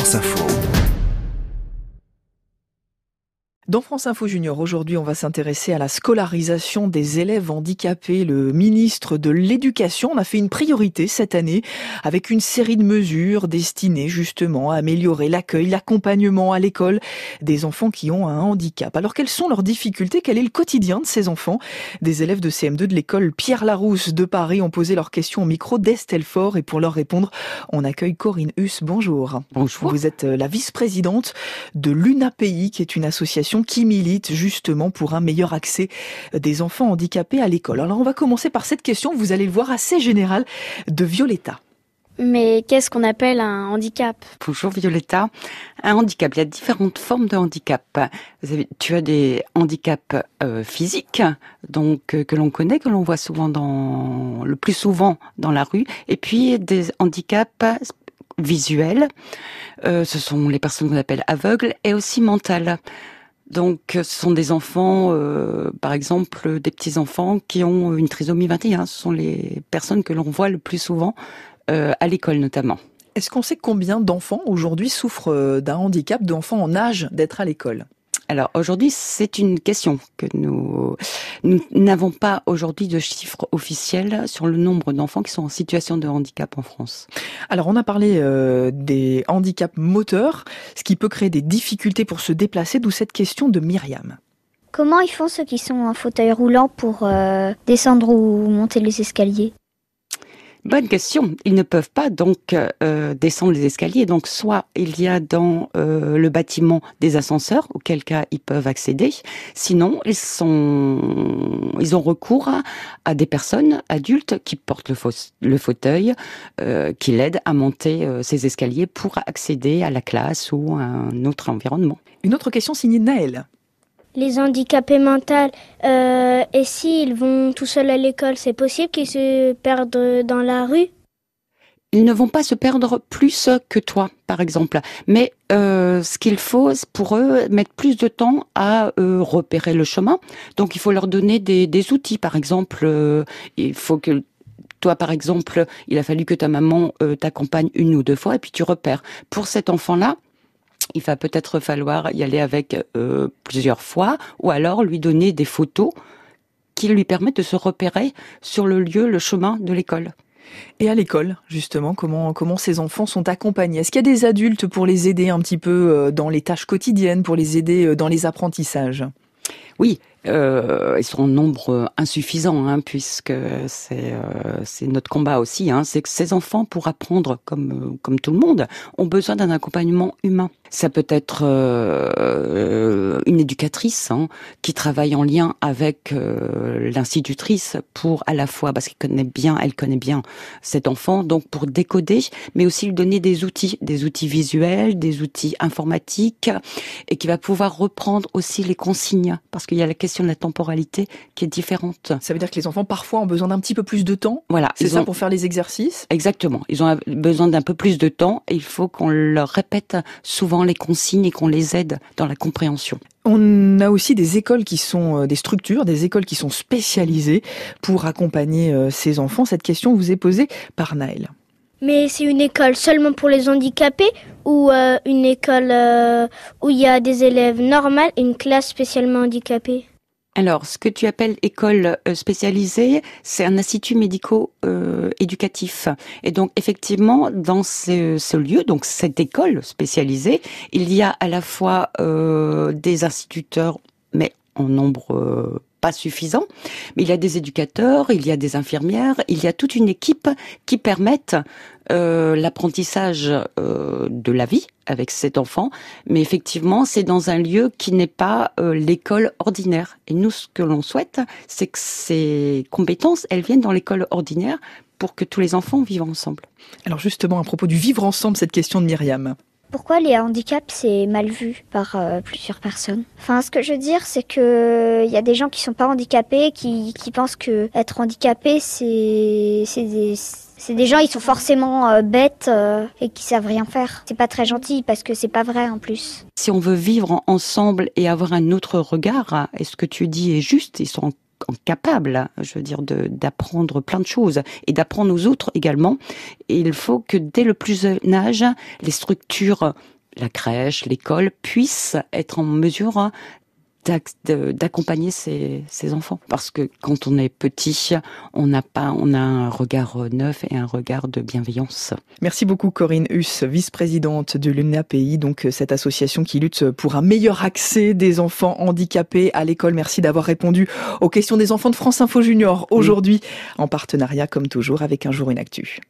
France Info. Dans France Info Junior, aujourd'hui, on va s'intéresser à la scolarisation des élèves handicapés. Le ministre de l'Éducation en a fait une priorité cette année avec une série de mesures destinées justement à améliorer l'accueil, l'accompagnement à l'école des enfants qui ont un handicap. Alors, quelles sont leurs difficultés? Quel est le quotidien de ces enfants? Des élèves de CM2 de l'école Pierre Larousse de Paris ont posé leurs questions au micro d'Estelle Faure et pour leur répondre, on accueille Corinne Huss. Bonjour. Bonjour. Vous êtes la vice-présidente de l'UNAPI, qui est une association qui milite justement pour un meilleur accès des enfants handicapés à l'école. Alors on va commencer par cette question, vous allez le voir, assez générale, de Violetta. Mais qu'est-ce qu'on appelle un handicap? Bonjour Violetta. Un handicap, il y a différentes formes de handicap. Tu as des handicaps physiques, donc que l'on connaît, que l'on voit souvent le plus souvent dans la rue, et puis des handicaps visuels. Ce sont les personnes qu'on appelle aveugles et aussi mentales. Donc, ce sont des enfants, par exemple, des petits-enfants qui ont une trisomie 21. Ce sont les personnes que l'on voit le plus souvent à l'école notamment. Est-ce qu'on sait combien d'enfants aujourd'hui souffrent d'un handicap, d'enfants en âge d'être à l'école? Alors aujourd'hui, c'est une question que nous n'avons pas aujourd'hui de chiffres officiels sur le nombre d'enfants qui sont en situation de handicap en France. Alors on a parlé des handicaps moteurs, ce qui peut créer des difficultés pour se déplacer, d'où cette question de Myriam. Comment ils font ceux qui sont en fauteuil roulant pour descendre ou monter les escaliers? Bonne question. Ils ne peuvent pas donc descendre les escaliers. Donc soit il y a dans le bâtiment des ascenseurs, auquel cas ils peuvent accéder. Sinon, ils ont recours à des personnes adultes qui portent le fauteuil, qui l'aident à monter ces escaliers pour accéder à la classe ou à un autre environnement. Une autre question signée Naël. Les handicapés mentaux, et s'ils vont tout seuls à l'école, c'est possible qu'ils se perdent dans la rue? Ils ne vont pas se perdre plus que toi, par exemple. Mais ce qu'il faut pour eux, mettre plus de temps à repérer le chemin. Donc il faut leur donner des outils. Par exemple, il faut que toi, par exemple, il a fallu que ta maman t'accompagne 1 ou 2 fois et puis tu repères. Pour cet enfant-là, il va peut-être falloir y aller avec plusieurs fois, ou alors lui donner des photos qui lui permettent de se repérer sur le lieu, le chemin de l'école. Et à l'école, justement, comment ces enfants sont accompagnés? Est-ce qu'il y a des adultes pour les aider un petit peu dans les tâches quotidiennes, pour les aider dans les apprentissages? Oui, ils sont en nombre insuffisant, puisque c'est notre combat aussi. C'est que ces enfants, pour apprendre comme tout le monde, ont besoin d'un accompagnement humain. Ça peut être une éducatrice qui travaille en lien avec l'institutrice pour à la fois, parce elle connaît bien cet enfant, donc pour décoder, mais aussi lui donner des outils visuels, des outils informatiques, et qui va pouvoir reprendre aussi les consignes, parce qu'il y a la question de la temporalité qui est différente. Ça veut dire que les enfants parfois ont besoin d'un petit peu plus de temps. Voilà, c'est ça pour faire les exercices. Exactement, ils ont besoin d'un peu plus de temps et il faut qu'on leur répète souvent les consignes et qu'on les aide dans la compréhension. On a aussi des écoles qui sont des structures, des écoles qui sont spécialisées pour accompagner ces enfants. Cette question vous est posée par Naël. Mais c'est une école seulement pour les handicapés ou une école où il y a des élèves normaux et une classe spécialement handicapée? Alors, ce que tu appelles école spécialisée, c'est un institut médico-éducatif. Et donc, effectivement, dans ce lieu, donc cette école spécialisée, il y a à la fois des instituteurs, mais en nombre pas suffisant, mais il y a des éducateurs, il y a des infirmières, il y a toute une équipe qui permettent l'apprentissage de la vie avec cet enfant, mais effectivement, c'est dans un lieu qui n'est pas l'école ordinaire. Et nous, ce que l'on souhaite, c'est que ces compétences, elles viennent dans l'école ordinaire pour que tous les enfants vivent ensemble. Alors justement, à propos du vivre ensemble, cette question de Myriam. Pourquoi les handicaps, c'est mal vu par plusieurs personnes? Enfin, ce que je veux dire, c'est que il y a des gens qui sont pas handicapés, qui pensent que être handicapé, c'est des gens, ils sont forcément bêtes et qui savent rien faire. C'est pas très gentil parce que c'est pas vrai en plus. Si on veut vivre ensemble et avoir un autre regard, et ce que tu dis est juste, ils sont capables, je veux dire, d'apprendre plein de choses et d'apprendre aux autres également. Et il faut que dès le plus jeune âge, les structures la crèche, l'école puissent être en mesure d'accompagner ces enfants. Parce que quand on est petit, on a un regard neuf et un regard de bienveillance. Merci beaucoup Corinne Huss, vice-présidente de l'UNAPI, donc cette association qui lutte pour un meilleur accès des enfants handicapés à l'école. Merci d'avoir répondu aux questions des enfants de France Info Junior aujourd'hui, en partenariat comme toujours avec Un jour une actu.